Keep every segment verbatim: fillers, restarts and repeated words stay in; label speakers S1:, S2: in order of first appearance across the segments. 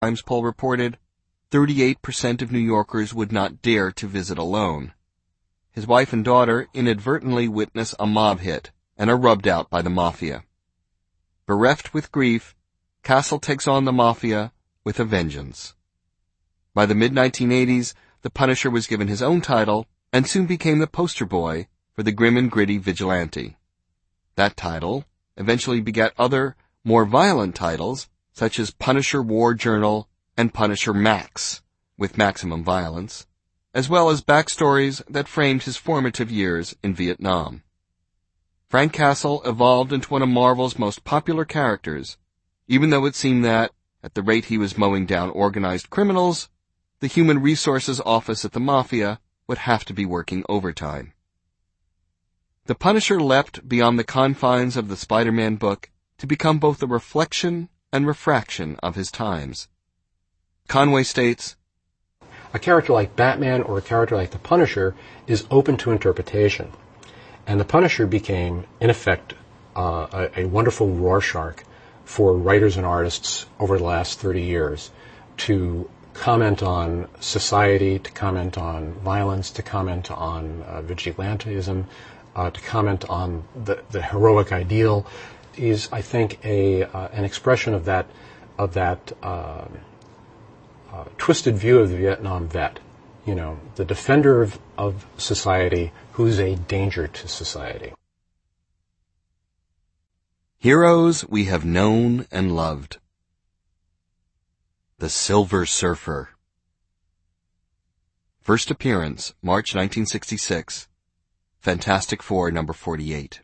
S1: Times poll reported, thirty-eight percent of New Yorkers would not dare to visit alone. His wife and daughter inadvertently witness a mob hit and are rubbed out by the mafia. Bereft with grief, Castle takes on the mafia with a vengeance. By the mid nineteen eighties, the Punisher was given his own title and soon became the poster boy for the grim and gritty vigilante. That title eventually begat other, more violent titles, such as Punisher War Journal and Punisher Max, with maximum violence, as well as backstories that framed his formative years in Vietnam. Frank Castle evolved into one of Marvel's most popular characters, even though it seemed that, at the rate he was mowing down organized criminals, the Human Resources Office at the Mafia would have to be working overtime. The Punisher leapt beyond the confines of the Spider-Man book to become both a reflection and refraction of his times. Conway states,
S2: "A character like Batman or a character like the Punisher is open to interpretation. And the Punisher became, in effect, uh, a, a wonderful Rorschach for writers and artists over the last thirty years to comment on society, to comment on violence, to comment on uh, vigilantism, uh, to comment on the, the heroic ideal. Is, I think, a uh, an expression of that of that uh, uh, twisted view of the Vietnam vet. You know, the defender of, of society who's a danger to society."
S1: Heroes we have known and loved. The Silver Surfer. First appearance, March nineteen sixty-six. Fantastic Four, number forty-eight.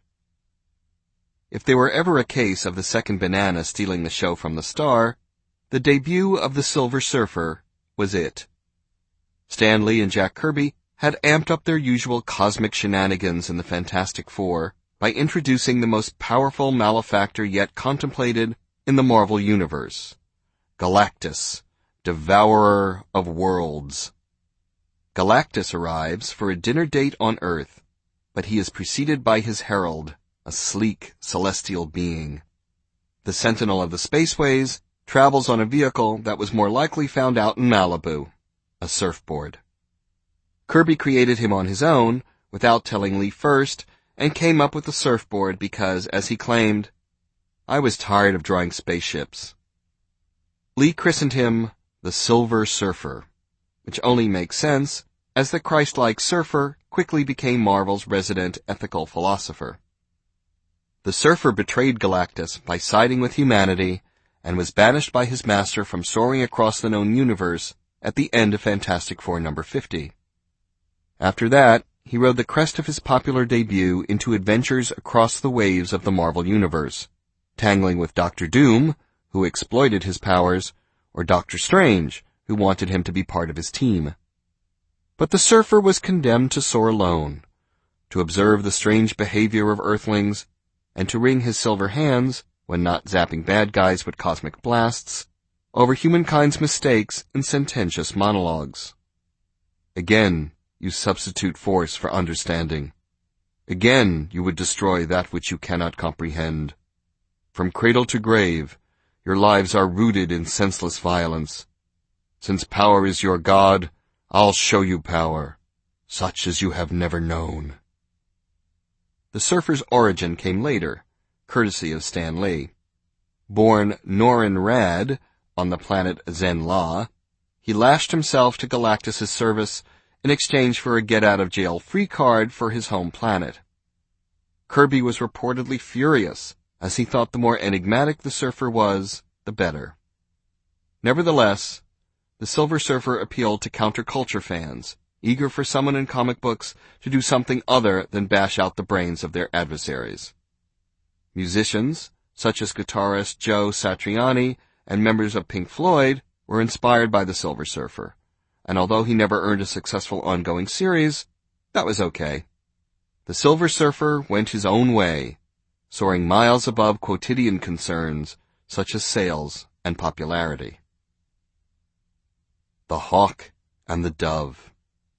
S1: If there were ever a case of the second banana stealing the show from the star, the debut of the Silver Surfer was it. Stan Lee and Jack Kirby had amped up their usual cosmic shenanigans in the Fantastic Four by introducing the most powerful malefactor yet contemplated in the Marvel Universe, Galactus, Devourer of Worlds. Galactus arrives for a dinner date on Earth, but he is preceded by his herald, a sleek, celestial being. The Sentinel of the Spaceways travels on a vehicle that was more likely found out in Malibu, a surfboard. Kirby created him on his own, without telling Lee first, and came up with the surfboard because, as he claimed, "I was tired of drawing spaceships." Lee christened him the Silver Surfer, which only makes sense, as the Christ-like surfer quickly became Marvel's resident ethical philosopher. The surfer betrayed Galactus by siding with humanity and was banished by his master from soaring across the known universe at the end of Fantastic Four number fifty. After that, he rode the crest of his popular debut into adventures across the waves of the Marvel Universe, tangling with Doctor Doom, who exploited his powers, or Doctor Strange, who wanted him to be part of his team. But the surfer was condemned to soar alone, to observe the strange behavior of Earthlings, and to wring his silver hands, when not zapping bad guys with cosmic blasts, over humankind's mistakes in sententious monologues. Again, you substitute force for understanding. Again, you would destroy that which you cannot comprehend. From cradle to grave, your lives are rooted in senseless violence. Since power is your god, I'll show you power, such as you have never known. The surfer's origin came later, courtesy of Stan Lee. Born Norrin Radd on the planet Zen-La, he lashed himself to Galactus' service in exchange for a get-out-of-jail-free card for his home planet. Kirby was reportedly furious, as he thought the more enigmatic the surfer was, the better. Nevertheless, the Silver Surfer appealed to counterculture fans, eager for someone in comic books to do something other than bash out the brains of their adversaries. Musicians, such as guitarist Joe Satriani and members of Pink Floyd, were inspired by the Silver Surfer, and although he never earned a successful ongoing series, that was okay. The Silver Surfer went his own way, soaring miles above quotidian concerns such as sales and popularity. The Hawk and the Dove.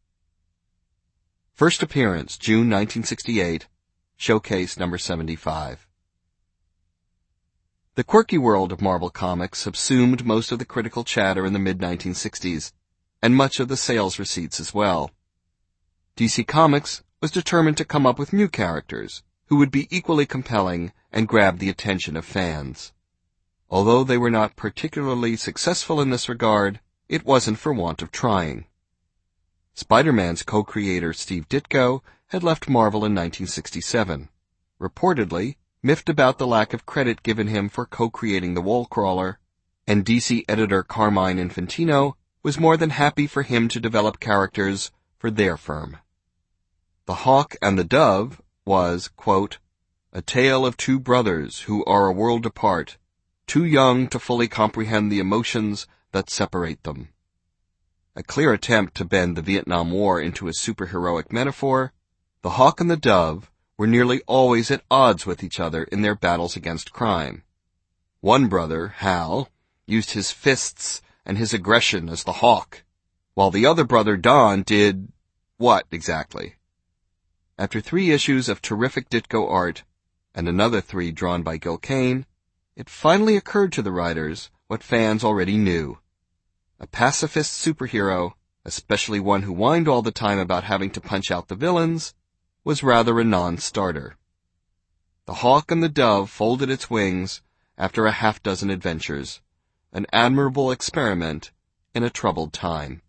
S1: First appearance, June nineteen sixty-eight, Showcase number seventy-five. The quirky world of Marvel Comics subsumed most of the critical chatter in the mid nineteen sixties, and much of the sales receipts as well. D C Comics was determined to come up with new characters who would be equally compelling and grab the attention of fans. Although they were not particularly successful in this regard, it wasn't for want of trying. Spider-Man's co-creator Steve Ditko had left Marvel in nineteen sixty-seven, reportedly miffed about the lack of credit given him for co-creating the Wallcrawler, and D C editor Carmine Infantino was more than happy for him to develop characters for their firm. The Hawk and the Dove was, quote, a tale of two brothers who are a world apart, too young to fully comprehend the emotions that separate them. A clear attempt to bend the Vietnam War into a superheroic metaphor, the Hawk and the Dove were nearly always at odds with each other in their battles against crime. One brother, Hal, used his fists and his aggression as the Hawk, while the other brother, Don, did what exactly? After three issues of terrific Ditko art, and another three drawn by Gil Kane, it finally occurred to the writers what fans already knew. A pacifist superhero, especially one who whined all the time about having to punch out the villains, was rather a non-starter. The Hawk and the Dove folded its wings after a half-dozen adventures, an admirable experiment in a troubled time.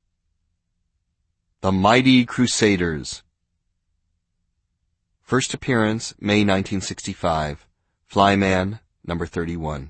S1: The Mighty Crusaders. First appearance, May nineteen sixty-five. Flyman, number thirty-one.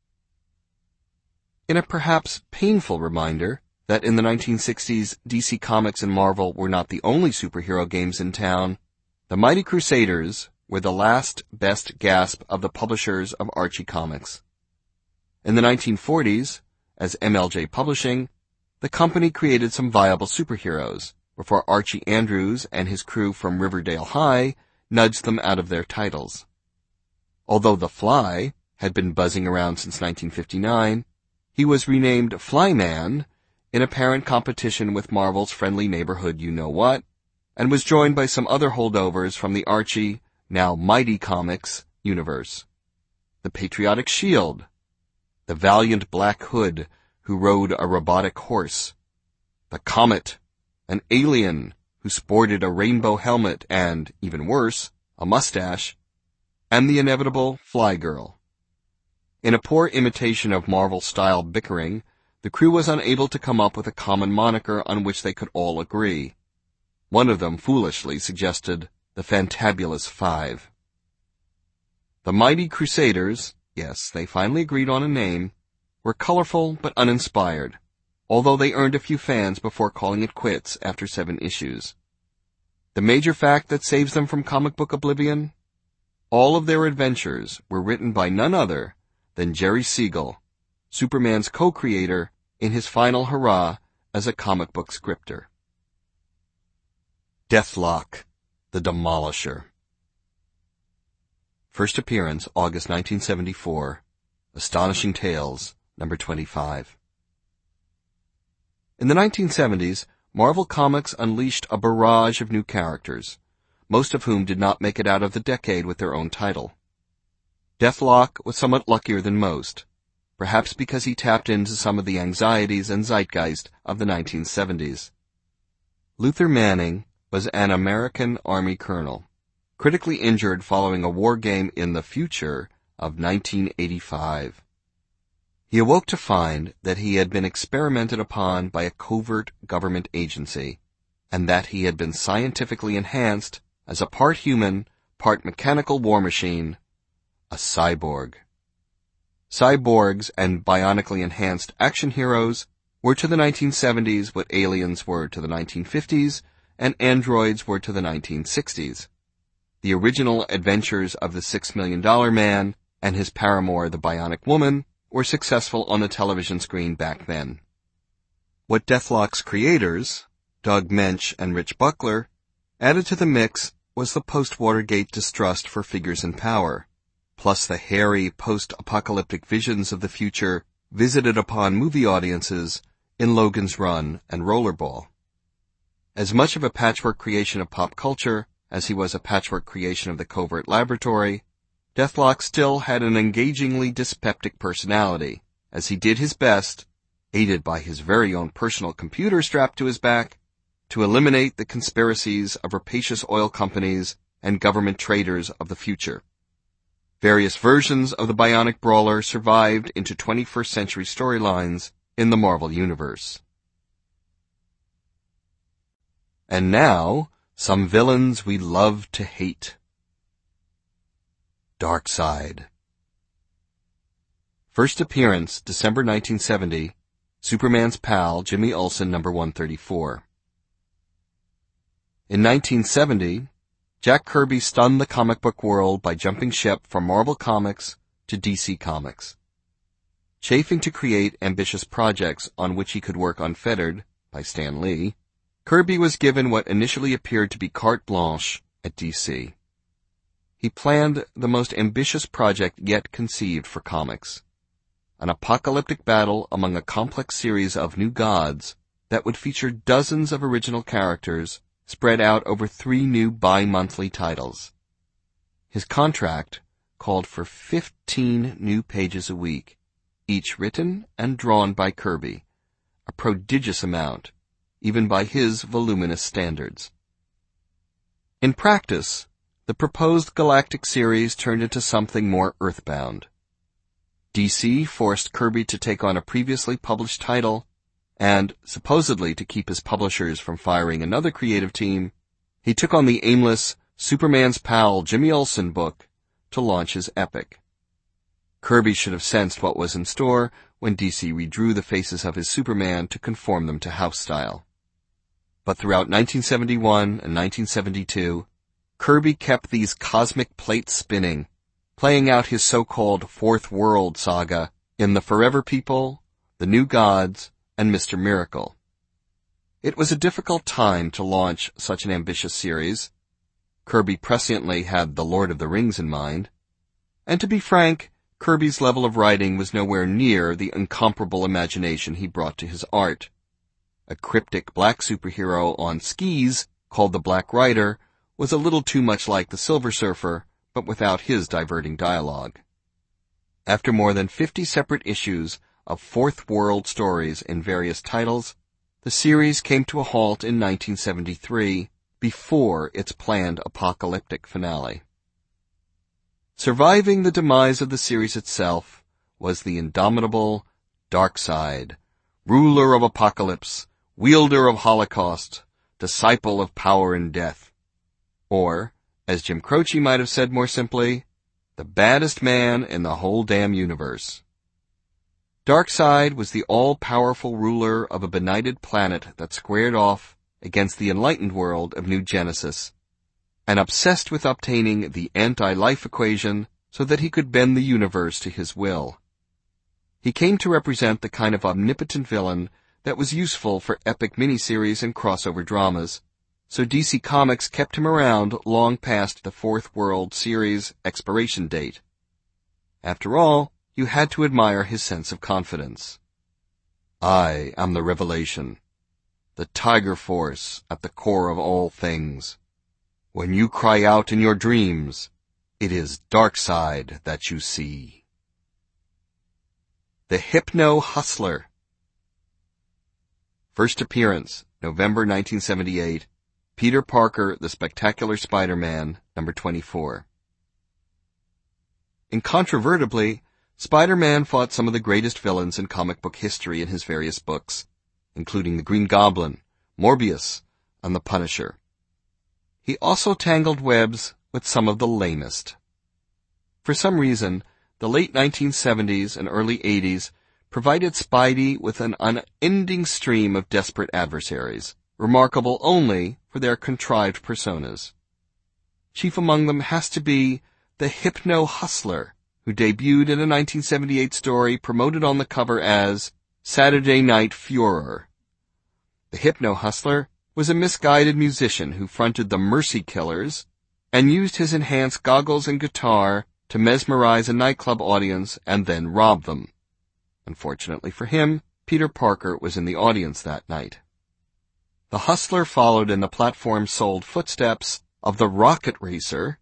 S1: In a perhaps painful reminder that in the nineteen sixties D C Comics and Marvel were not the only superhero games in town, the Mighty Crusaders were the last best gasp of the publishers of Archie Comics. In the nineteen forties, as M L J Publishing, the company created some viable superheroes before Archie Andrews and his crew from Riverdale High nudged them out of their titles. Although The Fly had been buzzing around since nineteen fifty-nine, he was renamed Flyman in apparent competition with Marvel's friendly neighborhood You-Know-What, and was joined by some other holdovers from the Archie, now Mighty Comics, universe. The Patriotic Shield, the valiant Black Hood who rode a robotic horse, the Comet, an alien who sported a rainbow helmet and, even worse, a mustache, and the inevitable Fly Girl. In a poor imitation of Marvel-style bickering, the crew was unable to come up with a common moniker on which they could all agree. One of them foolishly suggested the Fantabulous Five. The Mighty Crusaders, yes, they finally agreed on a name, were colorful but uninspired, although they earned a few fans before calling it quits after seven issues. The major fact that saves them from comic book oblivion? All of their adventures were written by none other than Jerry Siegel, Superman's co-creator, in his final hurrah as a comic book scripter. Deathlok, the Demolisher. First appearance, August nineteen seventy-four. Astonishing Tales, number twenty-five. In the nineteen seventies, Marvel Comics unleashed a barrage of new characters, most of whom did not make it out of the decade with their own title. Deathlok was somewhat luckier than most, perhaps because he tapped into some of the anxieties and zeitgeist of the nineteen seventies. Luther Manning was an American Army colonel, critically injured following a war game in the future of nineteen eighty-five. He awoke to find that he had been experimented upon by a covert government agency, and that he had been scientifically enhanced as a part human, part mechanical war machine, a cyborg. Cyborgs and bionically enhanced action heroes were to the nineteen seventies what aliens were to the nineteen fifties and androids were to the nineteen sixties. The original adventures of the Six Million Dollar Man and his paramour, the Bionic Woman, were successful on the television screen back then. What Deathlok's creators, Doug Moench and Rich Buckler, added to the mix was the post-Watergate distrust for figures in power, plus the hairy post-apocalyptic visions of the future visited upon movie audiences in Logan's Run and Rollerball. As much of a patchwork creation of pop culture as he was a patchwork creation of the covert laboratory, Deathlock still had an engagingly dyspeptic personality, as he did his best, aided by his very own personal computer strapped to his back, to eliminate the conspiracies of rapacious oil companies and government traders of the future. Various versions of the bionic brawler survived into twenty-first century storylines in the Marvel Universe. And now, some villains we love to hate. Darkseid. First appearance, December nineteen seventy, Superman's pal, Jimmy Olsen, number one thirty-four. In nineteen seventy, Jack Kirby stunned the comic book world by jumping ship from Marvel Comics to D C Comics. Chafing to create ambitious projects on which he could work unfettered by Stan Lee, Kirby was given what initially appeared to be carte blanche at D C. He planned the most ambitious project yet conceived for comics, an apocalyptic battle among a complex series of new gods that would feature dozens of original characters spread out over three new bi-monthly titles. His contract called for fifteen new pages a week, each written and drawn by Kirby, a prodigious amount, even by his voluminous standards. In practice, the proposed galactic series turned into something more earthbound. D C forced Kirby to take on a previously published title, and, supposedly to keep his publishers from firing another creative team, he took on the aimless Superman's Pal Jimmy Olsen book to launch his epic. Kirby should have sensed what was in store when D C redrew the faces of his Superman to conform them to house style. But throughout nineteen seventy-one and nineteen seventy-two, Kirby kept these cosmic plates spinning, playing out his so-called Fourth World saga in The Forever People, The New Gods, and Mister Miracle. It was a difficult time to launch such an ambitious series. Kirby presciently had The Lord of the Rings in mind. And to be frank, Kirby's level of writing was nowhere near the incomparable imagination he brought to his art. A cryptic black superhero on skis called the Black Rider was a little too much like the Silver Surfer, but without his diverting dialogue. After more than fifty separate issues of Fourth World stories in various titles, the series came to a halt in nineteen seventy-three, before its planned apocalyptic finale. Surviving the demise of the series itself was the indomitable Darkseid, ruler of apocalypse, wielder of holocaust, disciple of power and death. Or, as Jim Croce might have said more simply, the baddest man in the whole damn universe. Darkseid was the all-powerful ruler of a benighted planet that squared off against the enlightened world of New Genesis, and obsessed with obtaining the anti-life equation so that he could bend the universe to his will. He came to represent the kind of omnipotent villain that was useful for epic miniseries and crossover dramas, so D C Comics kept him around long past the Fourth World series' expiration date. After all, you had to admire his sense of confidence. I am the revelation, the tiger force at the core of all things. When you cry out in your dreams, it is Darkseid that you see. The Hypno Hustler. First appearance, November nineteen seventy-eight, Peter Parker, The Spectacular Spider-Man, number twenty-four. Incontrovertibly, Spider-Man fought some of the greatest villains in comic book history in his various books, including the Green Goblin, Morbius, and the Punisher. He also tangled webs with some of the lamest. For some reason, the late nineteen seventies and early eighties provided Spidey with an unending stream of desperate adversaries, remarkable only for their contrived personas. Chief among them has to be the Hypno Hustler, who debuted in a nineteen seventy-eight story promoted on the cover as Saturday Night Furor. The Hypno Hustler was a misguided musician who fronted the Mercy Killers and used his enhanced goggles and guitar to mesmerize a nightclub audience and then rob them. Unfortunately for him, Peter Parker was in the audience that night. The Hustler followed in the platform-sold footsteps of the Rocket Racer,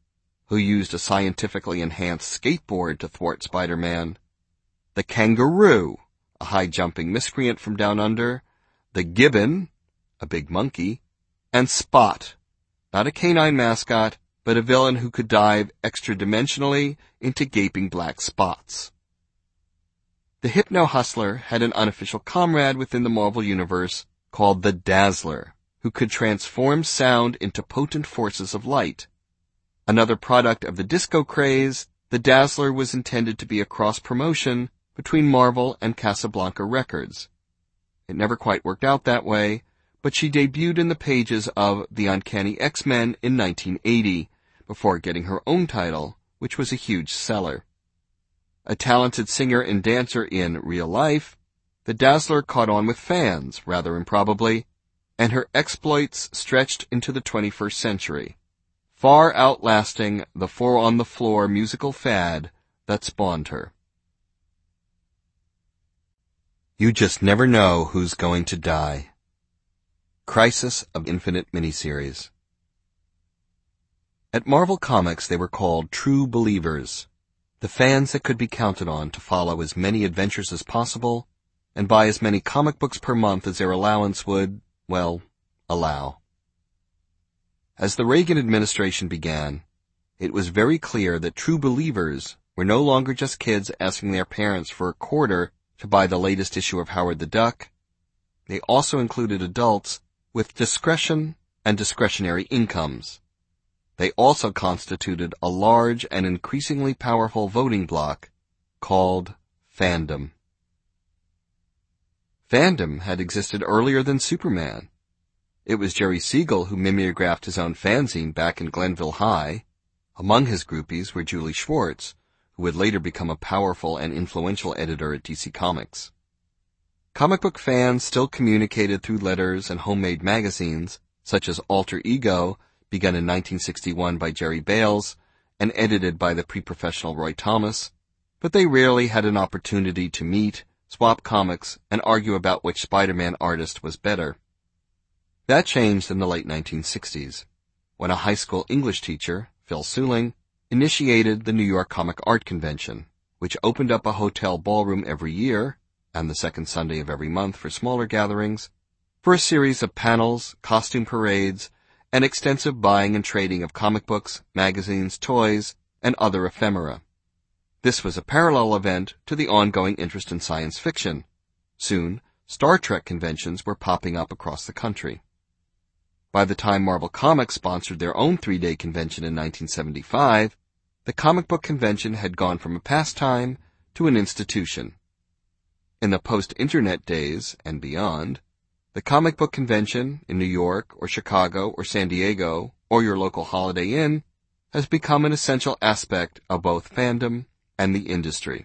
S1: who used a scientifically enhanced skateboard to thwart Spider-Man, the Kangaroo, a high-jumping miscreant from down under, the Gibbon, a big monkey, and Spot, not a canine mascot, but a villain who could dive extra-dimensionally into gaping black spots. The Hypno-Hustler had an unofficial comrade within the Marvel Universe called the Dazzler, who could transform sound into potent forces of light. Another product of the disco craze, the Dazzler was intended to be a cross-promotion between Marvel and Casablanca Records. It never quite worked out that way, but she debuted in the pages of The Uncanny X-Men in nineteen eighty, before getting her own title, which was a huge seller. A talented singer and dancer in real life, the Dazzler caught on with fans, rather improbably, and her exploits stretched into the twenty-first century, far outlasting the four-on-the-floor musical fad that spawned her. You just never know who's going to die. Crisis of Infinite miniseries. At Marvel Comics they were called true believers, the fans that could be counted on to follow as many adventures as possible and buy as many comic books per month as their allowance would, well, allow. As the Reagan administration began, it was very clear that true believers were no longer just kids asking their parents for a quarter to buy the latest issue of Howard the Duck. They also included adults with discretion and discretionary incomes. They also constituted a large and increasingly powerful voting bloc called fandom. Fandom had existed earlier than Superman. It was Jerry Siegel who mimeographed his own fanzine back in Glenville High. Among his groupies were Julie Schwartz, who would later become a powerful and influential editor at D C Comics. Comic book fans still communicated through letters and homemade magazines, such as Alter Ego, begun in nineteen sixty-one by Jerry Bales and edited by the pre-professional Roy Thomas, but they rarely had an opportunity to meet, swap comics, and argue about which Spider-Man artist was better. That changed in the late nineteen sixties, when a high school English teacher, Phil Suling, initiated the New York Comic Art Convention, which opened up a hotel ballroom every year, and the second Sunday of every month for smaller gatherings, for a series of panels, costume parades, and extensive buying and trading of comic books, magazines, toys, and other ephemera. This was a parallel event to the ongoing interest in science fiction. Soon, Star Trek conventions were popping up across the country. By the time Marvel Comics sponsored their own three-day convention in nineteen seventy-five, the comic book convention had gone from a pastime to an institution. In the post-internet days and beyond, the comic book convention in New York or Chicago or San Diego or your local Holiday Inn has become an essential aspect of both fandom and the industry.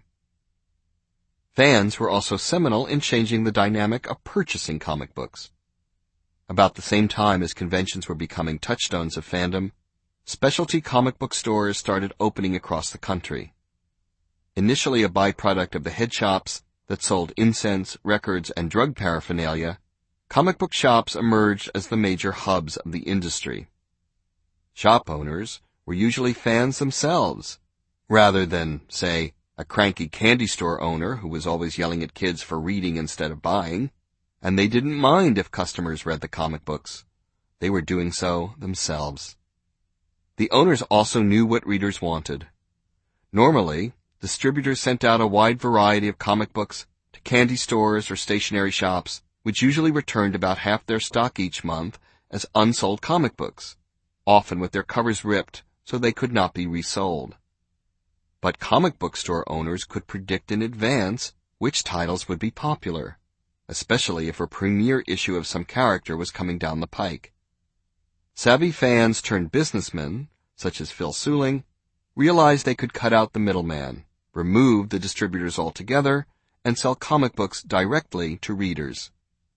S1: Fans were also seminal in changing the dynamic of purchasing comic books. About the same time as conventions were becoming touchstones of fandom, specialty comic book stores started opening across the country. Initially a byproduct of the head shops that sold incense, records, and drug paraphernalia, comic book shops emerged as the major hubs of the industry. Shop owners were usually fans themselves, rather than, say, a cranky candy store owner who was always yelling at kids for reading instead of buying, and they didn't mind if customers read the comic books. They were doing so themselves. The owners also knew what readers wanted. Normally, distributors sent out a wide variety of comic books to candy stores or stationery shops, which usually returned about half their stock each month as unsold comic books, often with their covers ripped so they could not be resold. But comic book store owners could predict in advance which titles would be popular, especially if a premiere issue of some character was coming down the pike. Savvy fans turned businessmen, such as Phil Suling, realized they could cut out the middleman, remove the distributors altogether, and sell comic books directly to readers.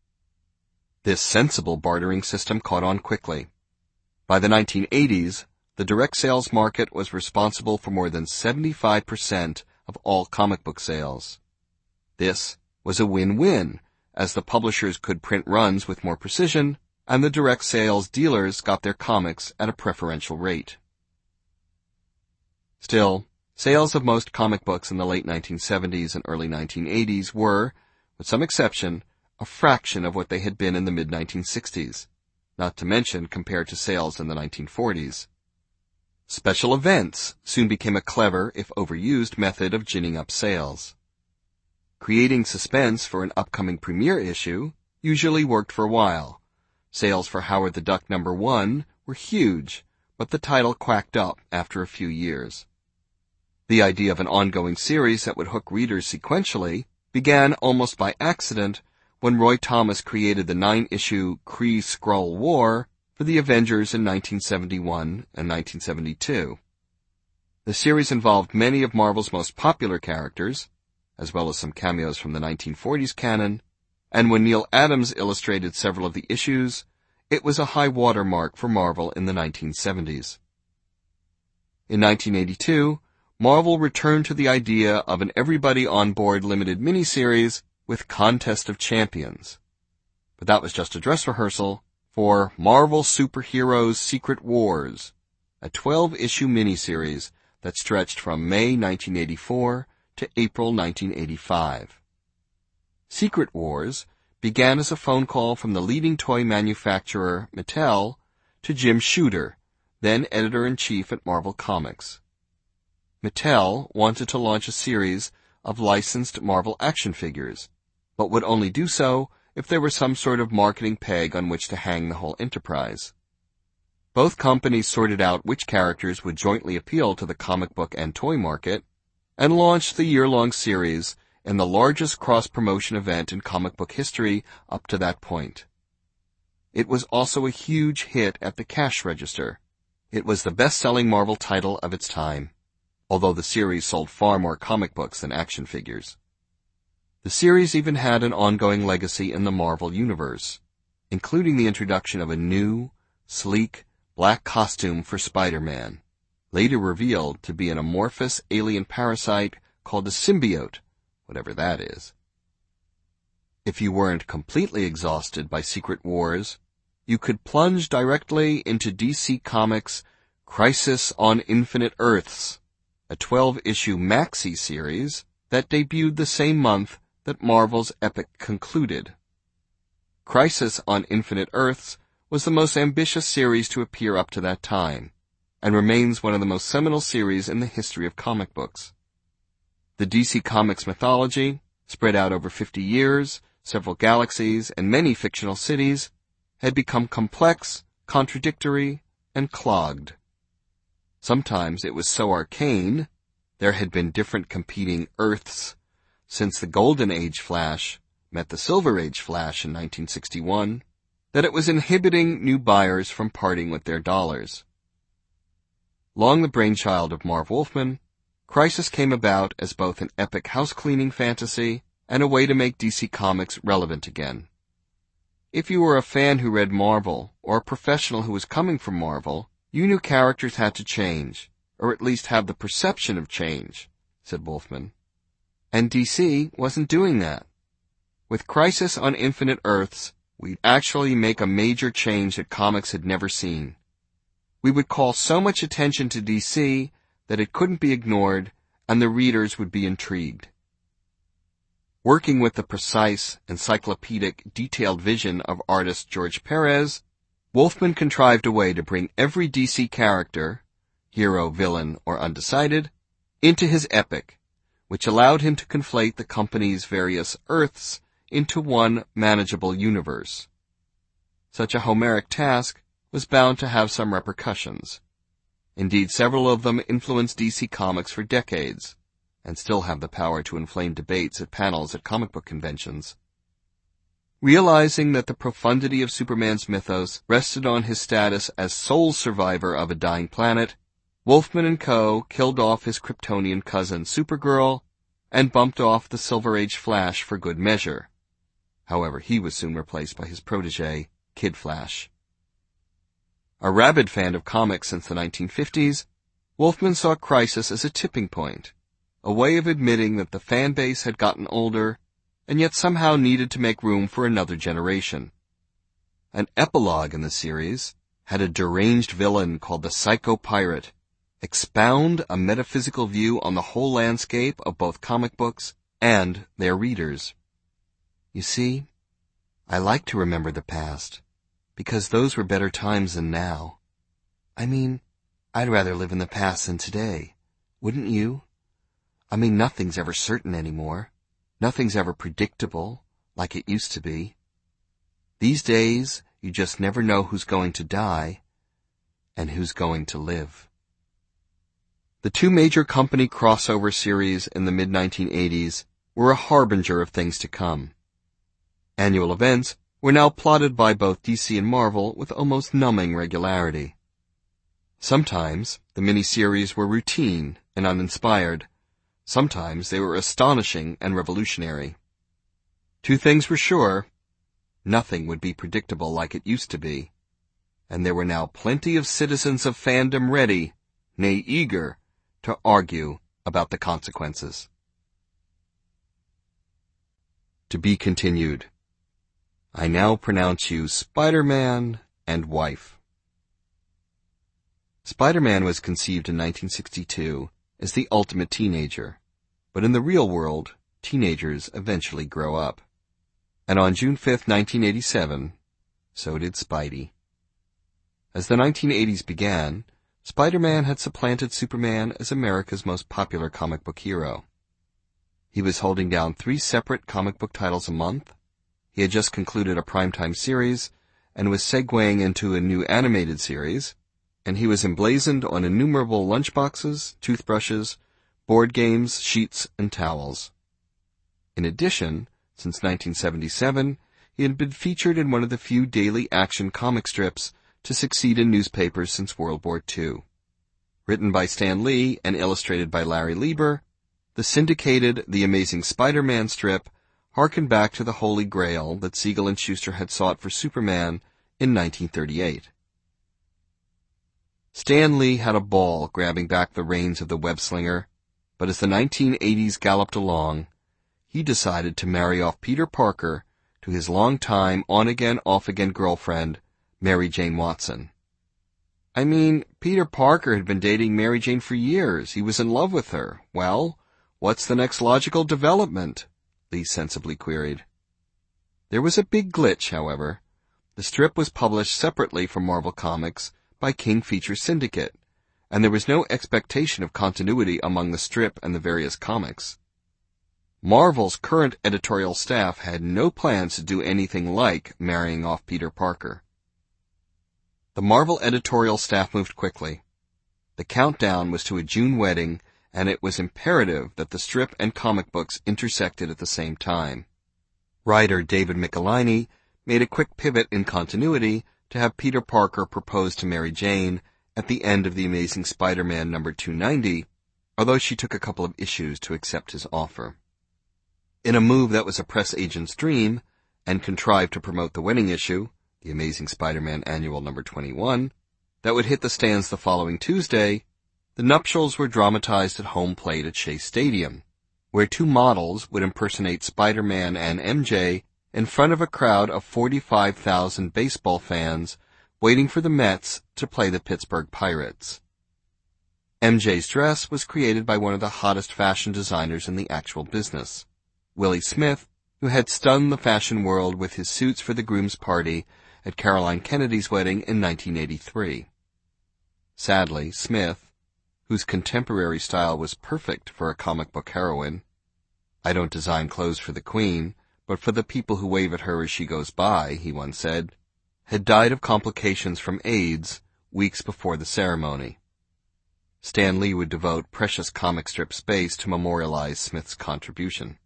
S1: This sensible bartering system caught on quickly. By the nineteen eighties, the direct sales market was responsible for more than seventy-five percent of all comic book sales. This was a win-win, as the publishers could print runs with more precision, and the direct sales dealers got their comics at a preferential rate. Still, sales of most comic books in the late nineteen seventies and early nineteen eighties were, with some exception, a fraction of what they had been in the mid nineteen sixties, not to mention compared to sales in the nineteen forties. Special events soon became a clever, if overused, method of ginning up sales. Creating suspense for an upcoming premiere issue usually worked for a while. Sales for Howard the Duck number one were huge, but the title quacked up after a few years. The idea of an ongoing series that would hook readers sequentially began almost by accident when Roy Thomas created the nine-issue Kree-Skrull War for the Avengers in nineteen seventy-one and nineteen seventy-two. The series involved many of Marvel's most popular characters, as well as some cameos from the nineteen forties canon, and when Neil Adams illustrated several of the issues, it was a high water mark for Marvel in the nineteen seventies. In nineteen eighty-two, Marvel returned to the idea of an everybody-on-board limited miniseries with Contest of Champions. But that was just a dress rehearsal for Marvel Superheroes Secret Wars, a twelve-issue miniseries that stretched from May nineteen eighty-four to April nineteen eighty-five. Secret Wars began as a phone call from the leading toy manufacturer, Mattel, to Jim Shooter, then editor-in-chief at Marvel Comics. Mattel wanted to launch a series of licensed Marvel action figures, but would only do so if there were some sort of marketing peg on which to hang the whole enterprise. Both companies sorted out which characters would jointly appeal to the comic book and toy market, and launched the year-long series in the largest cross-promotion event in comic book history up to that point. It was also a huge hit at the cash register. It was the best-selling Marvel title of its time, although the series sold far more comic books than action figures. The series even had an ongoing legacy in the Marvel Universe, including the introduction of a new, sleek, black costume for Spider-Man, later revealed to be an amorphous alien parasite called a symbiote, whatever that is. If you weren't completely exhausted by Secret Wars, you could plunge directly into D C Comics' Crisis on Infinite Earths, a twelve-issue maxi series that debuted the same month that Marvel's Epic concluded. Crisis on Infinite Earths was the most ambitious series to appear up to that time, and remains one of the most seminal series in the history of comic books. The D C Comics mythology, spread out over fifty years, several galaxies, and many fictional cities, had become complex, contradictory, and clogged. Sometimes it was so arcane, there had been different competing Earths since the Golden Age Flash met the Silver Age Flash in nineteen sixty-one, that it was inhibiting new buyers from parting with their dollars. Long the brainchild of Marv Wolfman, Crisis came about as both an epic house-cleaning fantasy and a way to make D C Comics relevant again. If you were a fan who read Marvel, or a professional who was coming from Marvel, you knew characters had to change, or at least have the perception of change, said Wolfman. And D C wasn't doing that. With Crisis on Infinite Earths, we'd actually make a major change that comics had never seen. We would call so much attention to D C that it couldn't be ignored, and the readers would be intrigued. Working with the precise, encyclopedic, detailed vision of artist George Perez, Wolfman contrived a way to bring every D C character, hero, villain, or undecided, into his epic, which allowed him to conflate the company's various Earths into one manageable universe. Such a Homeric task was bound to have some repercussions. Indeed, several of them influenced D C Comics for decades, and still have the power to inflame debates at panels at comic book conventions. Realizing that the profundity of Superman's mythos rested on his status as sole survivor of a dying planet, Wolfman and Co. killed off his Kryptonian cousin Supergirl and bumped off the Silver Age Flash for good measure. However, he was soon replaced by his protege, Kid Flash. A rabid fan of comics since the nineteen fifties, Wolfman saw Crisis as a tipping point, a way of admitting that the fan base had gotten older and yet somehow needed to make room for another generation. An epilogue in the series had a deranged villain called the Psycho Pirate, expound a metaphysical view on the whole landscape of both comic books and their readers. You see, I like to remember the past, because those were better times than now. I mean, I'd rather live in the past than today, wouldn't you? I mean, nothing's ever certain anymore. Nothing's ever predictable, like it used to be. These days, you just never know who's going to die and who's going to live. The two major company crossover series in the mid nineteen eighties were a harbinger of things to come. Annual events were now plotted by both D C and Marvel with almost numbing regularity. Sometimes the miniseries were routine and uninspired. Sometimes they were astonishing and revolutionary. Two things were sure. Nothing would be predictable like it used to be. And there were now plenty of citizens of fandom ready, nay eager, to argue about the consequences. To be continued. I now pronounce you Spider-Man and wife. Spider-Man was conceived in nineteen sixty-two as the ultimate teenager, but in the real world, teenagers eventually grow up. And on June fifth, nineteen eighty-seven, so did Spidey. As the nineteen eighties began, Spider-Man had supplanted Superman as America's most popular comic book hero. He was holding down three separate comic book titles a month. He had just concluded a primetime series and was segueing into a new animated series, and he was emblazoned on innumerable lunchboxes, toothbrushes, board games, sheets, and towels. In addition, since nineteen seventy-seven, he had been featured in one of the few daily action comic strips to succeed in newspapers since World War Two. Written by Stan Lee and illustrated by Larry Lieber, the syndicated The Amazing Spider-Man strip harkened back to the Holy Grail that Siegel and Schuster had sought for Superman in nineteen thirty-eight. Stan Lee had a ball grabbing back the reins of the web-slinger, but as the nineteen eighties galloped along, he decided to marry off Peter Parker to his long-time on-again, off-again girlfriend, Mary Jane Watson. I mean, Peter Parker had been dating Mary Jane for years. He was in love with her. Well, what's the next logical development? Lee sensibly queried. There was a big glitch, however. The strip was published separately from Marvel Comics by King Features Syndicate, and there was no expectation of continuity among the strip and the various comics. Marvel's current editorial staff had no plans to do anything like marrying off Peter Parker. The Marvel editorial staff moved quickly. The countdown was to a June wedding, and it was imperative that the strip and comic books intersected at the same time. Writer David Michelinie made a quick pivot in continuity to have Peter Parker propose to Mary Jane at the end of The Amazing Spider-Man number two ninety, although she took a couple of issues to accept his offer. In a move that was a press agent's dream, and contrived to promote the winning issue, The Amazing Spider-Man Annual number twenty-one, that would hit the stands the following Tuesday, the nuptials were dramatized at home plate at Shea Stadium, where two models would impersonate Spider-Man and M J in front of a crowd of forty-five thousand baseball fans waiting for the Mets to play the Pittsburgh Pirates. M J's dress was created by one of the hottest fashion designers in the actual business, Willie Smith, who had stunned the fashion world with his suits for the groom's party at Caroline Kennedy's wedding in nineteen eighty-three. Sadly, Smith, whose contemporary style was perfect for a comic book heroine — I don't design clothes for the Queen, but for the people who wave at her as she goes by, he once said — had died of complications from AIDS weeks before the ceremony. Stan Lee would devote precious comic strip space to memorialize Smith's contribution.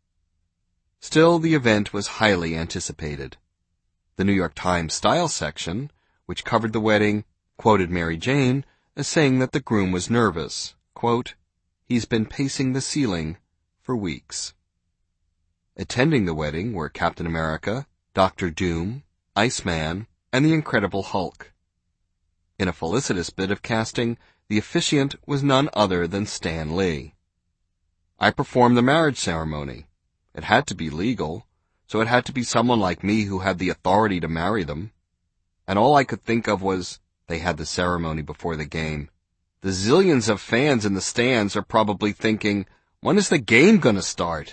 S1: Still, the event was highly anticipated. The New York Times Style section, which covered the wedding, quoted Mary Jane as saying that the groom was nervous. Quote, "He's been pacing the ceiling for weeks." Attending the wedding were Captain America, Doctor Doom, Iceman, and the Incredible Hulk. In a felicitous bit of casting, the officiant was none other than Stan Lee. "I performed the marriage ceremony. It had to be legal, so it had to be someone like me who had the authority to marry them. And all I could think of was, they had the ceremony before the game. The zillions of fans in the stands are probably thinking, when is the game gonna start?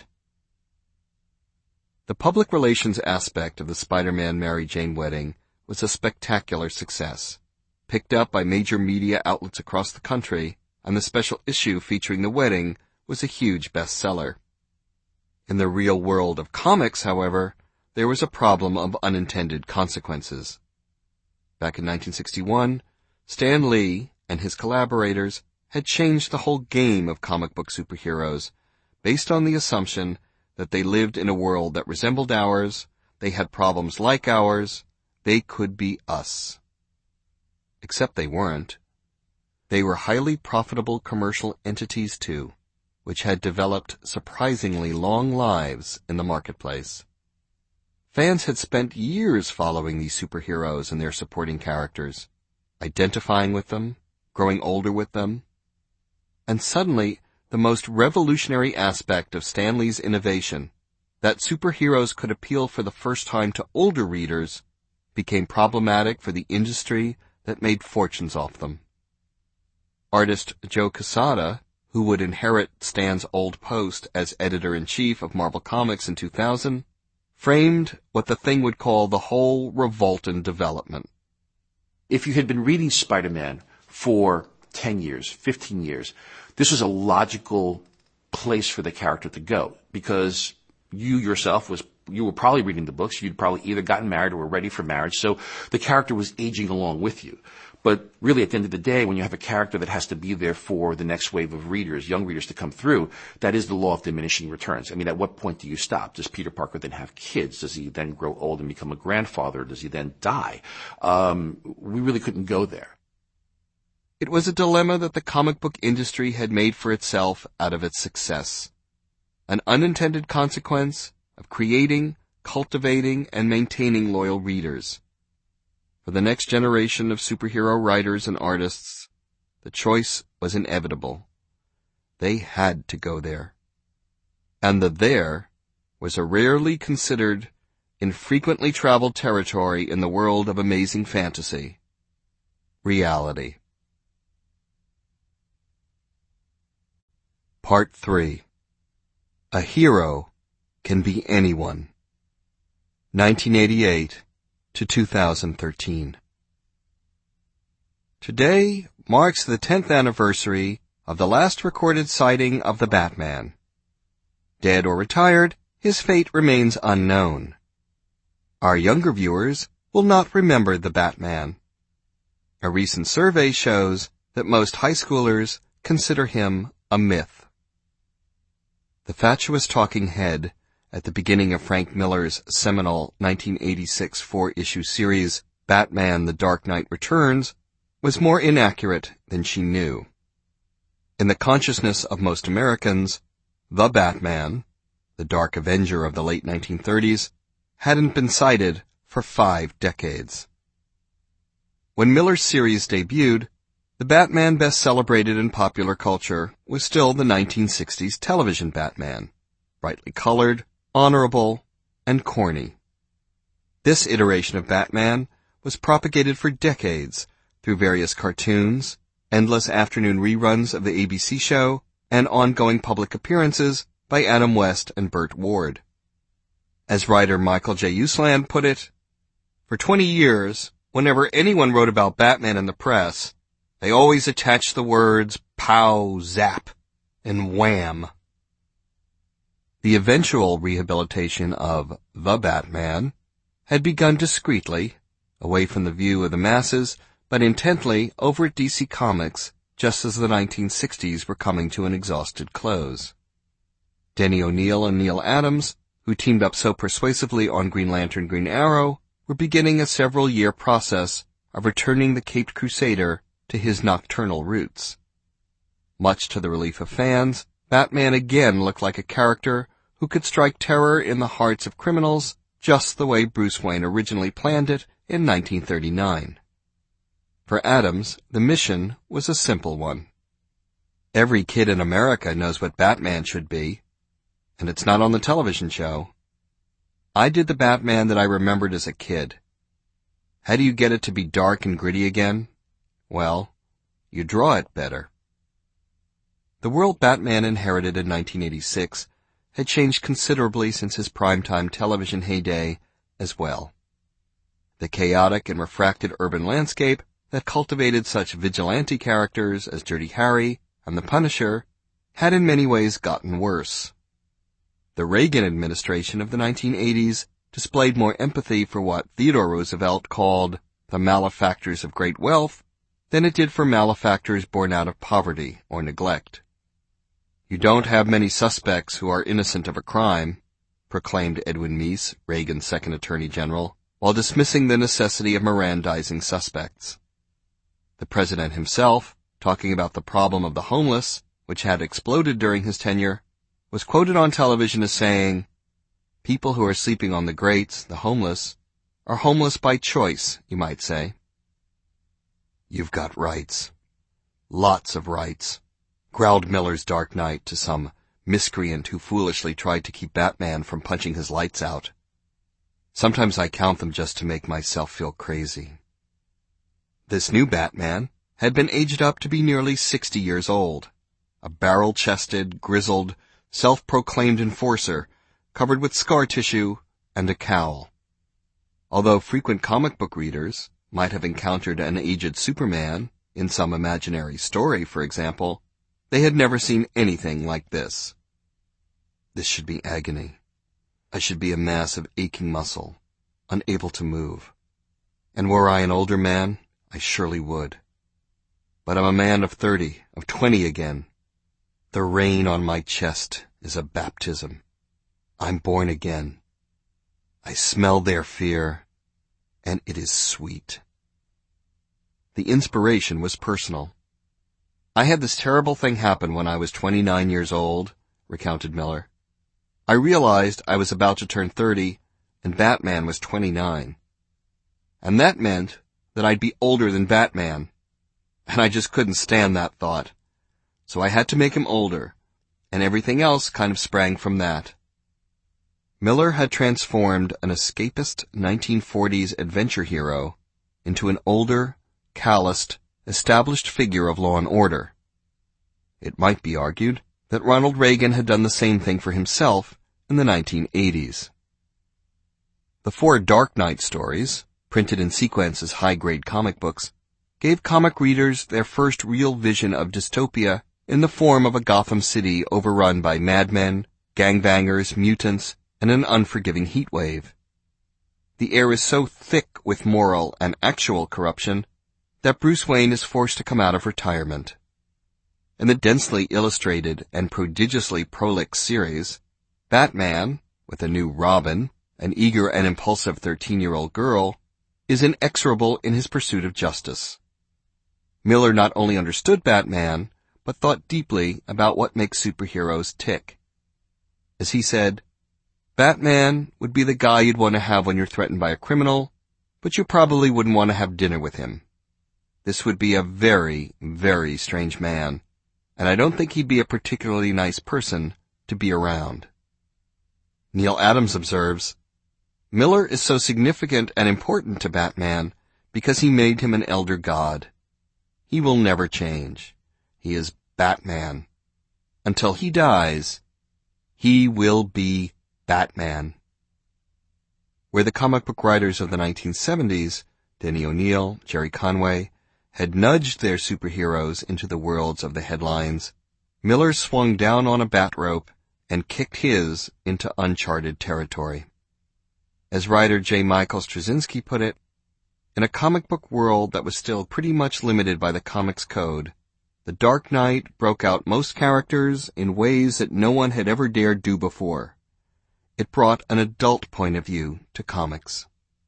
S1: The public relations aspect of the Spider-Man Mary Jane wedding was a spectacular success, picked up by major media outlets across the country, and the special issue featuring the wedding was a huge bestseller. In the real world of comics, however, there was a problem of unintended consequences. Back in nineteen sixty-one, Stan Lee and his collaborators had changed the whole game of comic book superheroes based on the assumption that they lived in a world that resembled ours, they had problems like ours, they could be us. Except they weren't. They were highly profitable commercial entities too, which had developed surprisingly long lives in the marketplace. Fans had spent years following these superheroes and their supporting characters, identifying with them, growing older with them, and suddenly the most revolutionary aspect of Stan Lee's innovation, that superheroes could appeal for the first time to older readers, became problematic for the industry that made fortunes off them. Artist Joe Quesada, who would inherit Stan's old post as editor-in-chief of Marvel Comics in two thousand, framed what the thing would call the whole revolt in development.
S3: If you had been reading Spider-Man for ten years, fifteen years, this was a logical place for the character to go, because you yourself was, you were probably reading the books, you'd probably either gotten married or were ready for marriage, so the character was aging along with you. But really, at the end of the day, when you have a character that has to be there for the next wave of readers, young readers to come through, that is the law of diminishing returns. I mean, at what point do you stop? Does Peter Parker then have kids? Does he then grow old and become a grandfather? Does he then die? Um, we really couldn't go there.
S1: It was a dilemma that the comic book industry had made for itself out of its success. An unintended consequence of creating, cultivating, and maintaining loyal readers. For the next generation of superhero writers and artists, the choice was inevitable. They had to go there. And the there was a rarely considered, infrequently traveled territory in the world of amazing fantasy. Reality. Part three. A hero can be anyone. nineteen eighty-eight to two thousand thirteen. Today marks the tenth anniversary of the last recorded sighting of the Batman. Dead or retired, his fate remains unknown. Our younger viewers will not remember the Batman. A recent survey shows that most high schoolers consider him a myth. The fatuous talking head at the beginning of Frank Miller's seminal nineteen eighty-six four-issue series, Batman: The Dark Knight Returns, was more inaccurate than she knew. In the consciousness of most Americans, the Batman, the Dark Avenger of the late nineteen thirties, hadn't been sighted for five decades. When Miller's series debuted, the Batman best celebrated in popular culture was still the nineteen sixties television Batman, brightly colored, honorable, and corny. This iteration of Batman was propagated for decades through various cartoons, endless afternoon reruns of the A B C show, and ongoing public appearances by Adam West and Burt Ward. As writer Michael J. Uslan put it, for twenty years, whenever anyone wrote about Batman in the press, they always attached the words pow, zap, and wham. The eventual rehabilitation of the Batman had begun discreetly, away from the view of the masses, but intently over at D C Comics, just as the nineteen sixties were coming to an exhausted close. Denny O'Neil and Neil Adams, who teamed up so persuasively on Green Lantern Green Arrow, were beginning a several-year process of returning the Caped Crusader to his nocturnal roots. Much to the relief of fans, Batman again looked like a character who could strike terror in the hearts of criminals just the way Bruce Wayne originally planned it in nineteen thirty-nine. For Adams, the mission was a simple one. Every kid in America knows what Batman should be, and it's not on the television show. I did the Batman that I remembered as a kid. How do you get it to be dark and gritty again? Well, You draw it better. The world Batman inherited in nineteen eighty-six had changed considerably since his primetime television heyday as well. The chaotic and refracted urban landscape that cultivated such vigilante characters as Dirty Harry and the Punisher had in many ways gotten worse. The Reagan administration of the nineteen eighties displayed more empathy for what Theodore Roosevelt called the malefactors of great wealth than it did for malefactors born out of poverty or neglect. You don't have many suspects who are innocent of a crime, proclaimed Edwin Meese, Reagan's second Attorney General, while dismissing the necessity of Mirandizing suspects. The president himself, talking about the problem of the homeless, which had exploded during his tenure, was quoted on television as saying, "People who are sleeping on the grates, the homeless, are homeless by choice, you might say." You've got rights. Lots of rights, growled Miller's Dark Knight to some miscreant who foolishly tried to keep Batman from punching his lights out. Sometimes I count them just to make myself feel crazy. This new Batman had been aged up to be nearly sixty years old, a barrel-chested, grizzled, self-proclaimed enforcer covered with scar tissue and a cowl. Although frequent comic book readers might have encountered an aged Superman in some imaginary story, for example, they had never seen anything like this. This should be agony. I should be a mass of aching muscle, unable to move. And were I an older man, I surely would. But I'm a man of thirty, of twenty again. The rain on my chest is a baptism. I'm born again. I smell their fear, and it is sweet. The inspiration was personal. I had this terrible thing happen when I was twenty-nine years old, recounted Miller. I realized I was about to turn thirty, and Batman was twenty-nine. And that meant that I'd be older than Batman, and I just couldn't stand that thought. So I had to make him older, and everything else kind of sprang from that. Miller had transformed an escapist nineteen forties adventure hero into an older, calloused, established figure of law and order. It might be argued that Ronald Reagan had done the same thing for himself in the nineteen eighties. The four Dark Knight stories, printed in sequence as high-grade comic books, gave comic readers their first real vision of dystopia in the form of a Gotham City overrun by madmen, gangbangers, mutants, and an unforgiving heat wave. The air is so thick with moral and actual corruption that Bruce Wayne is forced to come out of retirement. In the densely illustrated and prodigiously prolix series, Batman, with a new Robin, an eager and impulsive thirteen-year-old girl, is inexorable in his pursuit of justice. Miller not only understood Batman, but thought deeply about what makes superheroes tick. As he said, Batman would be the guy you'd want to have when you're threatened by a criminal, but you probably wouldn't want to have dinner with him. This would be a very, very strange man, and I don't think he'd be a particularly nice person to be around. Neil Adams observes, Miller is so significant and important to Batman because he made him an elder god. He will never change. He is Batman. Until he dies, he will be Batman. Where the comic book writers of the nineteen seventies, Denny O'Neil, Jerry Conway, had nudged their superheroes into the worlds of the headlines, Miller swung down on a bat rope and kicked his into uncharted territory. As writer J. Michael Straczynski put it, in a comic book world that was still pretty much limited by the comics code, the Dark Knight broke out most characters in ways that no one had ever dared do before. It brought an adult point of view to comics.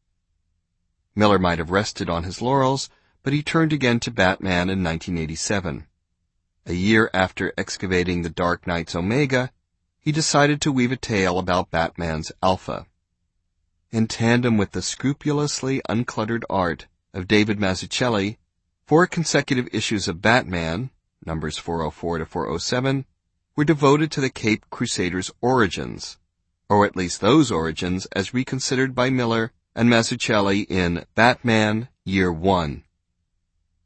S1: Miller might have rested on his laurels, but he turned again to Batman in nineteen eighty-seven. A year after excavating the Dark Knight's Omega, he decided to weave a tale about Batman's Alpha. In tandem with the scrupulously uncluttered art of David Mazzucchelli, four consecutive issues of Batman, numbers four oh four to four oh seven, were devoted to the Caped Crusader's origins, or at least those origins as reconsidered by Miller and Mazzucchelli in Batman Year One.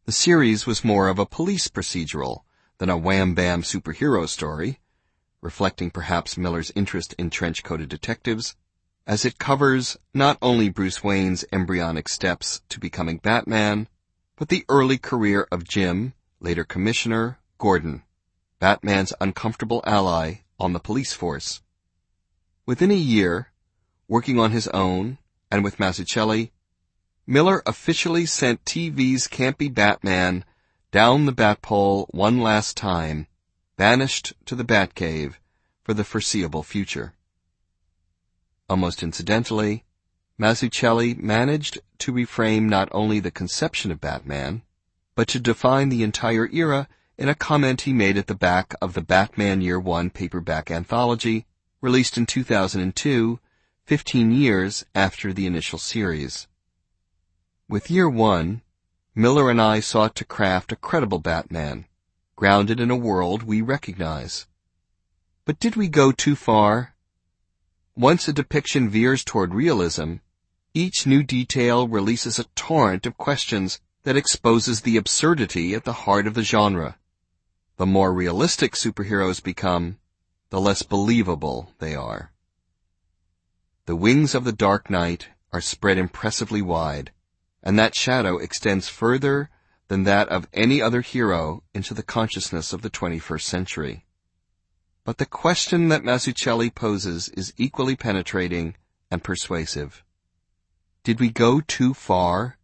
S1: The series was more of a police procedural than a wham-bam superhero story, reflecting perhaps Miller's interest in trench-coated detectives, as it covers not only Bruce Wayne's embryonic steps to becoming Batman, but the early career of Jim, later Commissioner, Gordon, Batman's uncomfortable ally on the police force. Within a year, working on his own and with Mazzucchelli, Miller officially sent T V's campy Batman down the Batpole one last time, banished to the Batcave for the foreseeable future. Almost incidentally, Mazzucchelli managed to reframe not only the conception of Batman, but to define the entire era in a comment he made at the back of the Batman Year One paperback anthology, released in two thousand two, fifteen years after the initial series. With Year One, Miller and I sought to craft a credible Batman, grounded in a world we recognize. But did we go too far? Once a depiction veers toward realism, each new detail releases a torrent of questions that exposes the absurdity at the heart of the genre. The more realistic superheroes become, the less believable they are. The wings of the Dark Knight are spread impressively wide, and that shadow extends further than that of any other hero into the consciousness of the twenty-first century. But the question that Mazzucchelli poses is equally penetrating and persuasive. Did we go too far?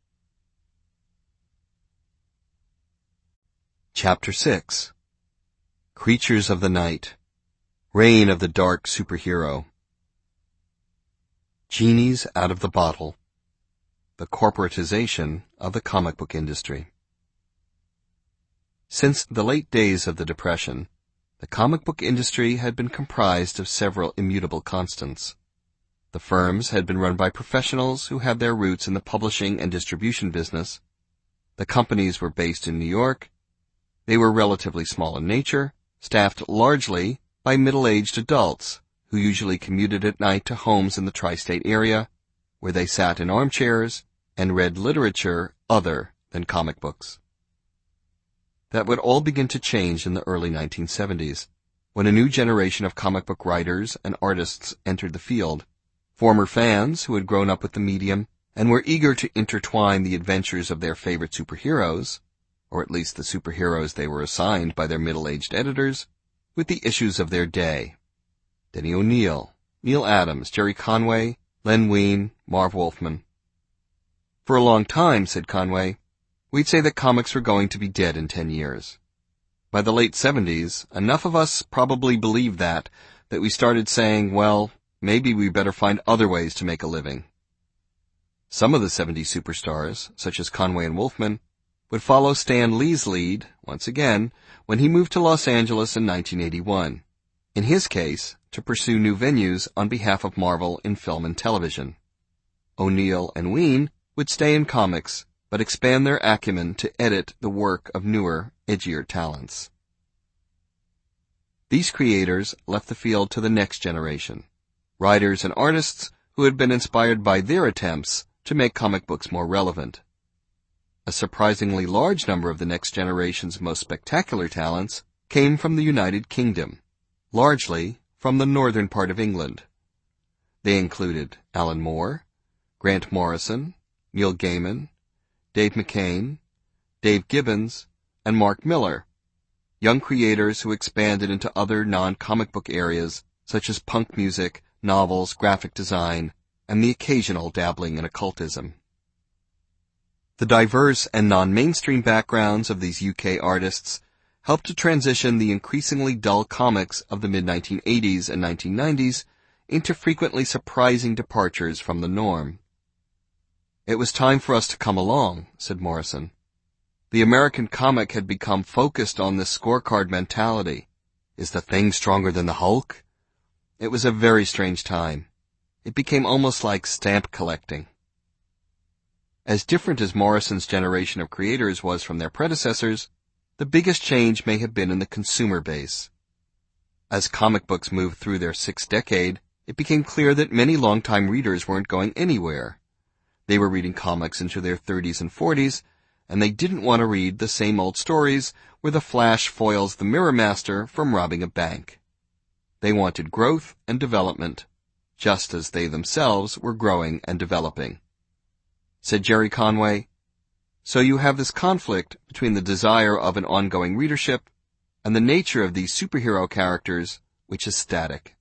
S1: Chapter six. Creatures of the Night. Reign of the Dark Superhero. Genies out of the bottle. The corporatization of the comic book industry. Since the late days of the Depression, the comic book industry had been comprised of several immutable constants. The firms had been run by professionals who had their roots in the publishing and distribution business. The companies were based in New York. They were relatively small in nature, staffed largely by middle-aged adults who usually commuted at night to homes in the tri-state area, where they sat in armchairs and read literature other than comic books. That would all begin to change in the early nineteen seventies, when a new generation of comic book writers and artists entered the field. Former fans who had grown up with the medium and were eager to intertwine the adventures of their favorite superheroes, or at least the superheroes they were assigned by their middle-aged editors, with the issues of their day. Denny O'Neil, Neil Adams, Jerry Conway, Len Wein, Marv Wolfman. For a long time, said Conway, we'd say that comics were going to be dead in ten years. By the late seventies, enough of us probably believed that, that we started saying, well, maybe we better find other ways to make a living. Some of the seventies superstars, such as Conway and Wolfman, would follow Stan Lee's lead, once again, when he moved to Los Angeles in nineteen eighty-one. In his case, to pursue new venues on behalf of Marvel in film and television. O'Neil and Wein would stay in comics, but expand their acumen to edit the work of newer, edgier talents. These creators left the field to the next generation, writers and artists who had been inspired by their attempts to make comic books more relevant. A surprisingly large number of the next generation's most spectacular talents came from the United Kingdom, largely from the northern part of England. They included Alan Moore, Grant Morrison, Neil Gaiman, Dave McCain, Dave Gibbons, and Mark Miller, young creators who expanded into other non-comic book areas such as punk music, novels, graphic design, and the occasional dabbling in occultism. The diverse and non-mainstream backgrounds of these U K artists helped to transition the increasingly dull comics of the mid nineteen eighties and nineteen nineties into frequently surprising departures from the norm. It was time for us to come along, said Morrison. The American comic had become focused on this scorecard mentality. Is the Thing stronger than the Hulk? It was a very strange time. It became almost like stamp collecting. As different as Morrison's generation of creators was from their predecessors, the biggest change may have been in the consumer base. As comic books moved through their sixth decade, it became clear that many longtime readers weren't going anywhere. They were reading comics into their thirties and forties, and they didn't want to read the same old stories where the Flash foils the Mirror Master from robbing a bank. They wanted growth and development, just as they themselves were growing and developing. Said Gerry Conway, "So you have this conflict between the desire of an ongoing readership and the nature of these superhero characters, which is static."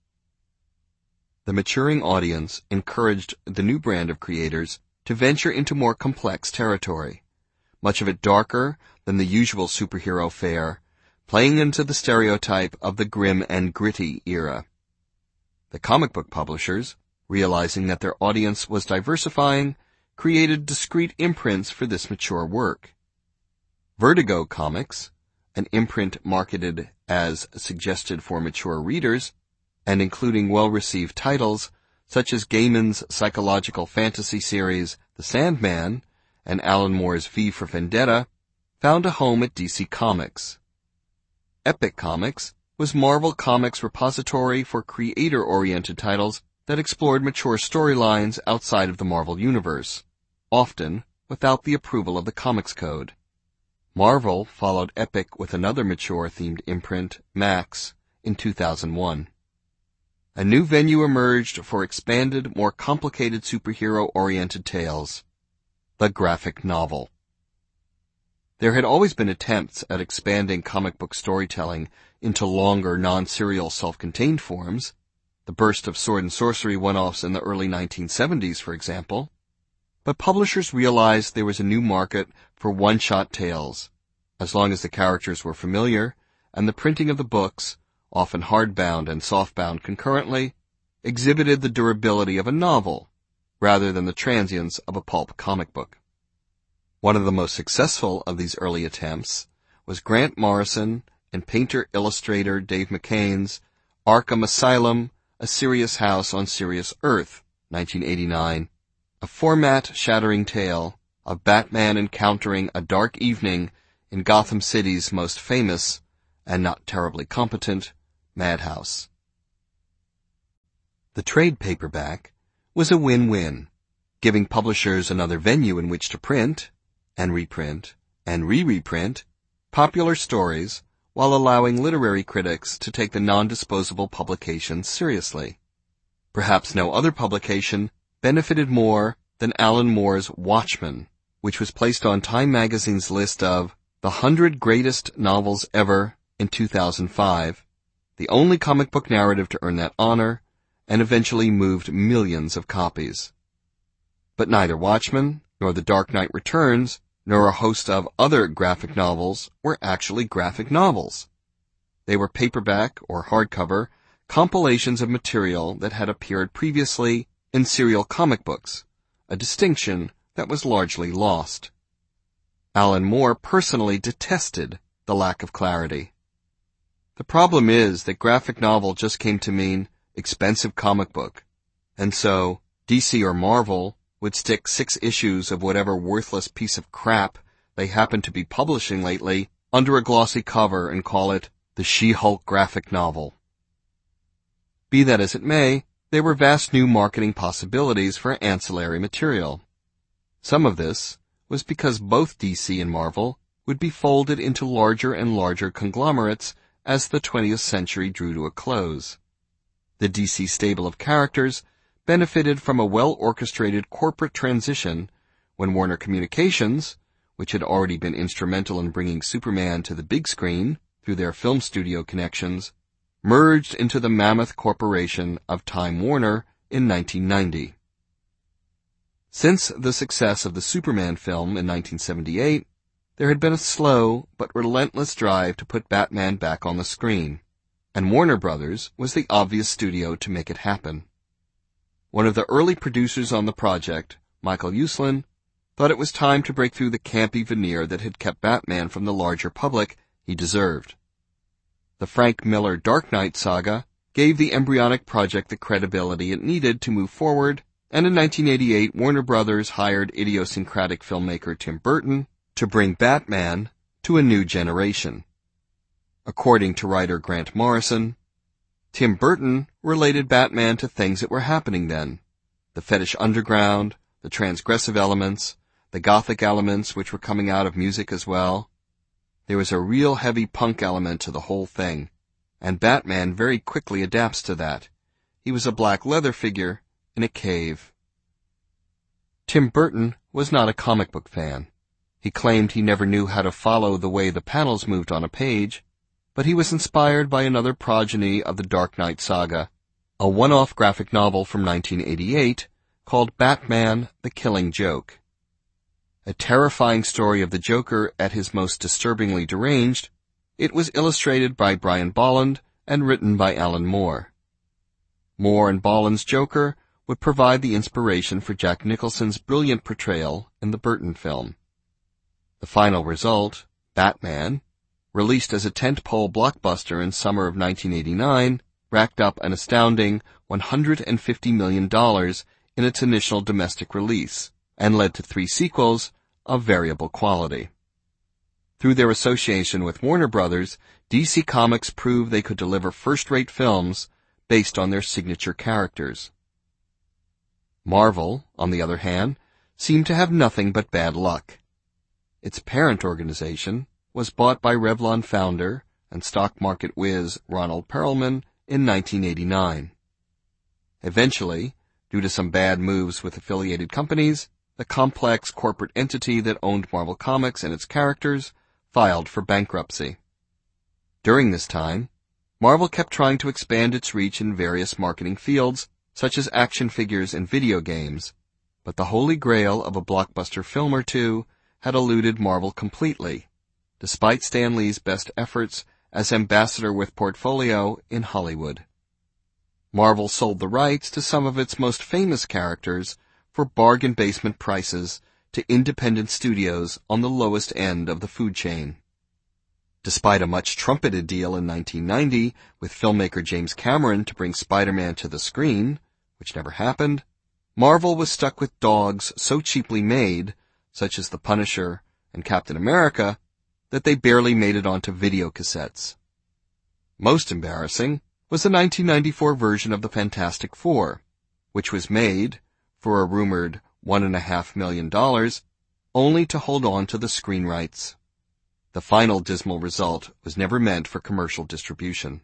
S1: The maturing audience encouraged the new brand of creators to venture into more complex territory, much of it darker than the usual superhero fare, playing into the stereotype of the grim and gritty era. The comic book publishers, realizing that their audience was diversifying, created discrete imprints for this mature work. Vertigo Comics, an imprint marketed as suggested for mature readers, and including well-received titles such as Gaiman's psychological fantasy series The Sandman and Alan Moore's V for Vendetta, found a home at D C Comics. Epic Comics was Marvel Comics' repository for creator-oriented titles that explored mature storylines outside of the Marvel Universe, often without the approval of the Comics Code. Marvel followed Epic with another mature-themed imprint, Max, in two thousand one. A new venue emerged for expanded, more complicated superhero-oriented tales: the graphic novel. There had always been attempts at expanding comic book storytelling into longer, non-serial, self-contained forms, the burst of sword and sorcery one-offs in the early nineteen seventies, for example. But publishers realized there was a new market for one-shot tales, as long as the characters were familiar, and the printing of the books, often hardbound and softbound concurrently, exhibited the durability of a novel, rather than the transience of a pulp comic book. One of the most successful of these early attempts was Grant Morrison and painter-illustrator Dave McCain's Arkham Asylum, A Serious House on Serious Earth, nineteen eighty-nine, a format-shattering tale of Batman encountering a dark evening in Gotham City's most famous, and not terribly competent, madhouse. The trade paperback was a win-win, giving publishers another venue in which to print, and reprint, and re-reprint popular stories while allowing literary critics to take the non-disposable publication seriously. Perhaps no other publication benefited more than Alan Moore's Watchmen, which was placed on Time magazine's list of the hundred greatest novels ever in two thousand five, the only comic book narrative to earn that honor, and eventually moved millions of copies. But neither Watchmen, nor The Dark Knight Returns, nor a host of other graphic novels were actually graphic novels. They were paperback or hardcover compilations of material that had appeared previously in serial comic books, a distinction that was largely lost. Alan Moore personally detested the lack of clarity. The problem is that graphic novel just came to mean expensive comic book, and so D C or Marvel would stick six issues of whatever worthless piece of crap they happened to be publishing lately under a glossy cover and call it the She-Hulk graphic novel. Be that as it may, there were vast new marketing possibilities for ancillary material. Some of this was because both D C and Marvel would be folded into larger and larger conglomerates as the twentieth century drew to a close. The D C stable of characters benefited from a well-orchestrated corporate transition when Warner Communications, which had already been instrumental in bringing Superman to the big screen through their film studio connections, merged into the mammoth corporation of Time Warner in nineteen ninety. Since the success of the Superman film in nineteen seventy-eight, there had been a slow but relentless drive to put Batman back on the screen, and Warner Brothers was the obvious studio to make it happen. One of the early producers on the project, Michael Uslan, thought it was time to break through the campy veneer that had kept Batman from the larger public he deserved. The Frank Miller Dark Knight saga gave the embryonic project the credibility it needed to move forward, and in nineteen eighty-eight Warner Brothers hired idiosyncratic filmmaker Tim Burton to bring Batman to a new generation. According to writer Grant Morrison, Tim Burton related Batman to things that were happening then: the fetish underground, the transgressive elements, the gothic elements which were coming out of music as well. There was a real heavy punk element to the whole thing, and Batman very quickly adapts to that. He was a black leather figure in a cave. Tim Burton was not a comic book fan. He claimed he never knew how to follow the way the panels moved on a page, but he was inspired by another progeny of the Dark Knight saga, a one-off graphic novel from nineteen eighty-eight called Batman: The Killing Joke. A terrifying story of the Joker at his most disturbingly deranged, it was illustrated by Brian Bolland and written by Alan Moore. Moore and Bolland's Joker would provide the inspiration for Jack Nicholson's brilliant portrayal in the Burton film. The final result, Batman, released as a tentpole blockbuster in summer of nineteen eighty-nine, racked up an astounding one hundred fifty million dollars in its initial domestic release, and led to three sequels of variable quality. Through their association with Warner Brothers, D C Comics proved they could deliver first-rate films based on their signature characters. Marvel, on the other hand, seemed to have nothing but bad luck. Its parent organization was bought by Revlon founder and stock market whiz Ronald Perelman in nineteen eighty-nine. Eventually, due to some bad moves with affiliated companies, the complex corporate entity that owned Marvel Comics and its characters filed for bankruptcy. During this time, Marvel kept trying to expand its reach in various marketing fields, such as action figures and video games, but the holy grail of a blockbuster film or two had eluded Marvel completely, despite Stan Lee's best efforts as ambassador with portfolio in Hollywood. Marvel sold the rights to some of its most famous characters for bargain basement prices to independent studios on the lowest end of the food chain. Despite a much trumpeted deal in nineteen ninety with filmmaker James Cameron to bring Spider-Man to the screen, which never happened, Marvel was stuck with dogs so cheaply made, such as The Punisher and Captain America, that they barely made it onto videocassettes. Most embarrassing was the nineteen ninety-four version of the Fantastic Four, which was made, for a rumored one and a half million dollars, only to hold on to the screen rights. The final dismal result was never meant for commercial distribution.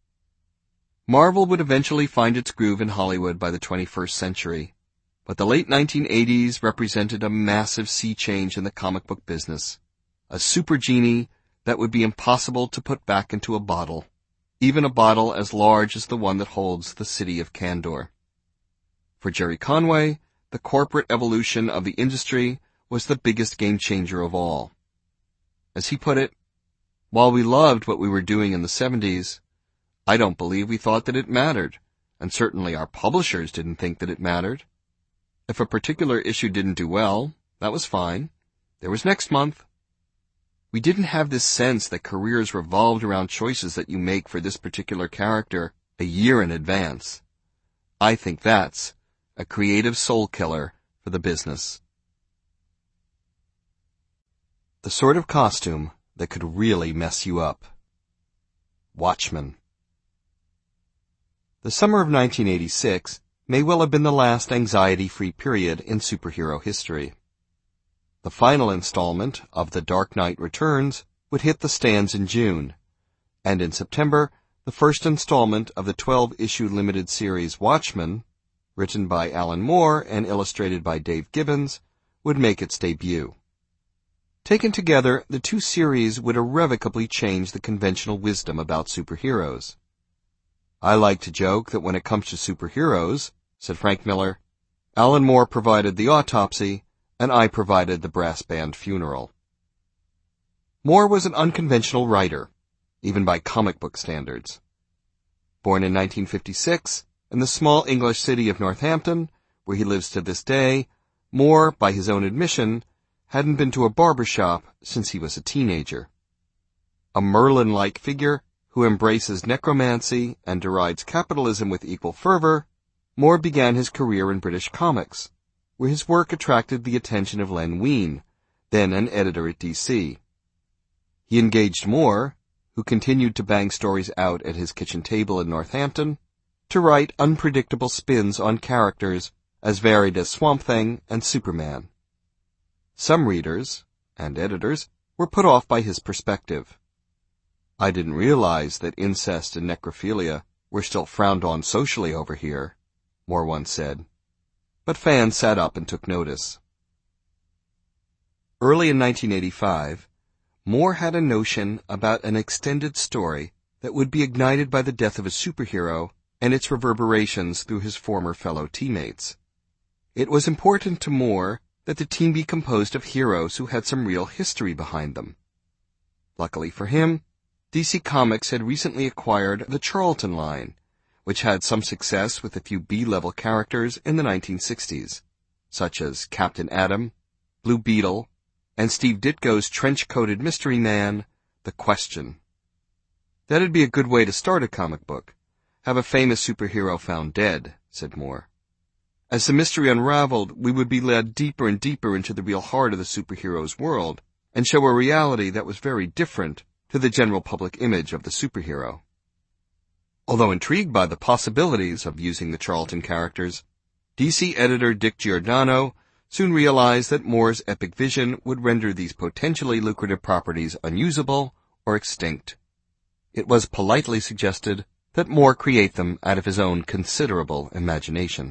S1: Marvel would eventually find its groove in Hollywood by the twenty-first century, but the late nineteen eighties represented a massive sea change in the comic book business, a super genie that would be impossible to put back into a bottle, even a bottle as large as the one that holds the city of Kandor. For Jerry Conway, the corporate evolution of the industry was the biggest game changer of all. As he put it, while we loved what we were doing in the seventies, I don't believe we thought that it mattered, and certainly our publishers didn't think that it mattered. If a particular issue didn't do well, that was fine. There was next month. We didn't have this sense that careers revolved around choices that you make for this particular character a year in advance. I think that's a creative soul killer for the business. The sort of costume that could really mess you up. Watchmen. The summer of nineteen eighty-six may well have been the last anxiety-free period in superhero history. The final installment of The Dark Knight Returns would hit the stands in June, and in September, the first installment of the twelve-issue limited series Watchmen, written by Alan Moore and illustrated by Dave Gibbons, would make its debut. Taken together, the two series would irrevocably change the conventional wisdom about superheroes. I like to joke that when it comes to superheroes, said Frank Miller, Alan Moore provided the autopsy, and I provided the brass band funeral. Moore was an unconventional writer, even by comic book standards. Born in nineteen fifty-six, in the small English city of Northampton, where he lives to this day, Moore, by his own admission, hadn't been to a barber shop since he was a teenager. A Merlin-like figure who embraces necromancy and derides capitalism with equal fervor, Moore began his career in British comics, where his work attracted the attention of Len Wein, then an editor at D C. He engaged Moore, who continued to bang stories out at his kitchen table in Northampton, to write unpredictable spins on characters as varied as Swamp Thing and Superman. Some readers, and editors, were put off by his perspective. "I didn't realize that incest and necrophilia were still frowned on socially over here," Moore once said. But fans sat up and took notice. Early in nineteen eighty-five, Moore had a notion about an extended story that would be ignited by the death of a superhero and its reverberations through his former fellow teammates. It was important to Moore that the team be composed of heroes who had some real history behind them. Luckily for him, D C Comics had recently acquired the Charlton line, which had some success with a few B-level characters in the nineteen sixties, such as Captain Atom, Blue Beetle, and Steve Ditko's trench-coated mystery man, The Question. "That'd be a good way to start a comic book. Have a famous superhero found dead," said Moore. "As the mystery unraveled, we would be led deeper and deeper into the real heart of the superhero's world, and show a reality that was very different to the general public image of the superhero." Although intrigued by the possibilities of using the Charlton characters, D C editor Dick Giordano soon realized that Moore's epic vision would render these potentially lucrative properties unusable or extinct. It was politely suggested that Moore create them out of his own considerable imagination.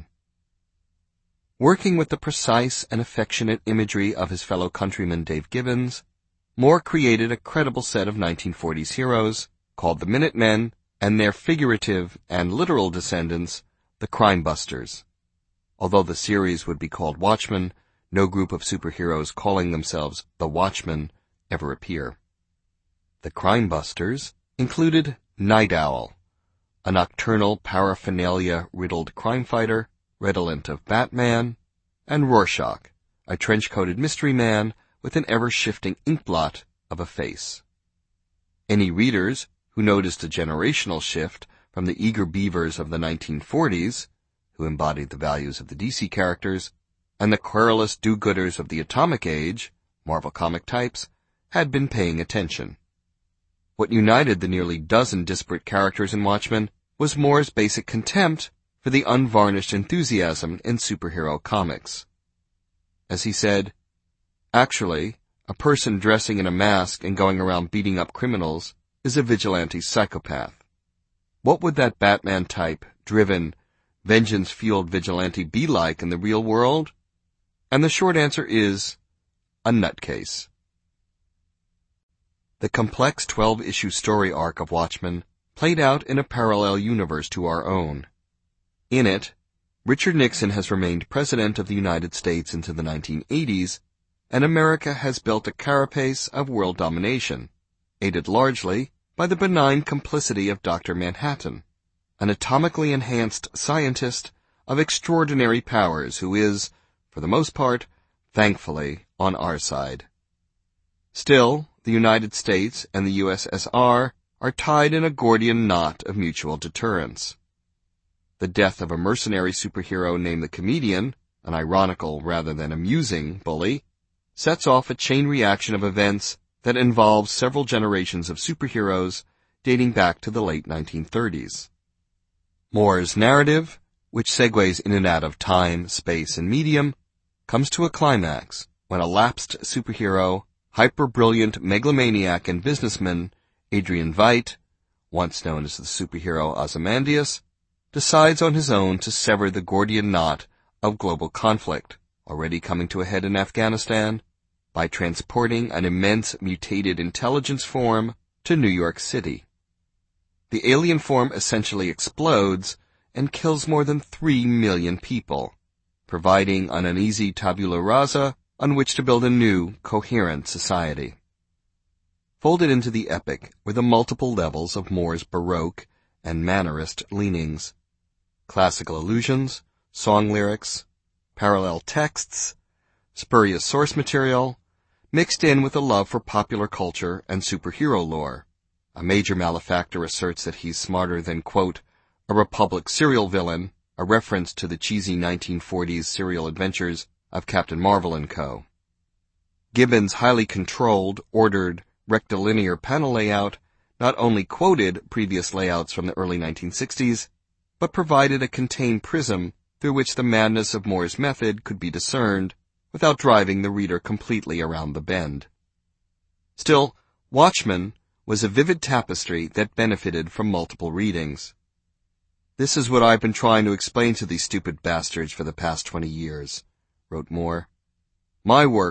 S1: Working with the precise and affectionate imagery of his fellow countryman Dave Gibbons, Moore created a credible set of nineteen forties heroes called the Minutemen and their figurative and literal descendants, the Crime Busters. Although the series would be called Watchmen, no group of superheroes calling themselves the Watchmen ever appear. The Crime Busters included Night Owl, a nocturnal paraphernalia-riddled crime fighter redolent of Batman, and Rorschach, a trench-coated mystery man with an ever-shifting inkblot of a face. Any readers who noticed a generational shift from the eager beavers of the nineteen forties, who embodied the values of the D C characters, and the querulous do-gooders of the Atomic Age, Marvel comic types, had been paying attention. What united the nearly dozen disparate characters in Watchmen was Moore's basic contempt for the unvarnished enthusiasm in superhero comics. As he said, "Actually, a person dressing in a mask and going around beating up criminals is a vigilante psychopath. What would that Batman-type, driven, vengeance-fueled vigilante be like in the real world? And the short answer is, a nutcase." The complex twelve-issue story arc of Watchmen played out in a parallel universe to our own. In it, Richard Nixon has remained President of the United States into the nineteen eighties, and America has built a carapace of world domination, aided largely by the benign complicity of Doctor Manhattan, an atomically enhanced scientist of extraordinary powers who is, for the most part, thankfully, on our side. Still, the United States and the U S S R are tied in a Gordian knot of mutual deterrence. The death of a mercenary superhero named the Comedian, an ironical rather than amusing bully, sets off a chain reaction of events that involves several generations of superheroes dating back to the late nineteen thirties. Moore's narrative, which segues in and out of time, space, and medium, comes to a climax when a lapsed superhero, hyper-brilliant megalomaniac and businessman Adrian Veidt, once known as the superhero Ozymandias, decides on his own to sever the Gordian knot of global conflict, already coming to a head in Afghanistan, by transporting an immense mutated intelligence form to New York City. The alien form essentially explodes and kills more than three million people, providing an uneasy tabula rasa on which to build a new, coherent society. Folded into the epic were the multiple levels of Moore's Baroque and Mannerist leanings, classical allusions, song lyrics, parallel texts, spurious source material, mixed in with a love for popular culture and superhero lore. A major malefactor asserts that he's smarter than, quote, a Republic serial villain, a reference to the cheesy nineteen forties serial adventures of Captain Marvel and Co. Gibbons' highly controlled, ordered, rectilinear panel layout not only quoted previous layouts from the early nineteen sixties, but provided a contained prism through which the madness of Moore's method could be discerned without driving the reader completely around the bend. Still, Watchmen was a vivid tapestry that benefited from multiple readings. "This is what I've been trying to explain to these stupid bastards for the past twenty years," wrote Moore. "My work